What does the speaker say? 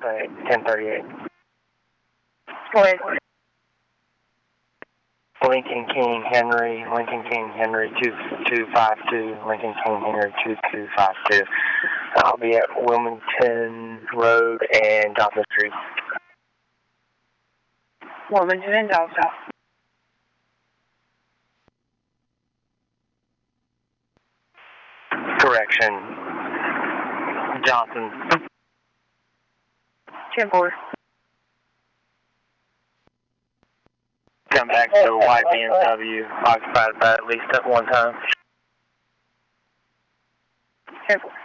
1038. Go ahead. Lincoln King Henry 2252, Lincoln King Henry 2252. I'll be at Wilmington Road and Johnson Street. Wilmington and Johnson. Correction. Johnson. 10-4. Come back to a white BMW occupied by at least at one time. 10-4.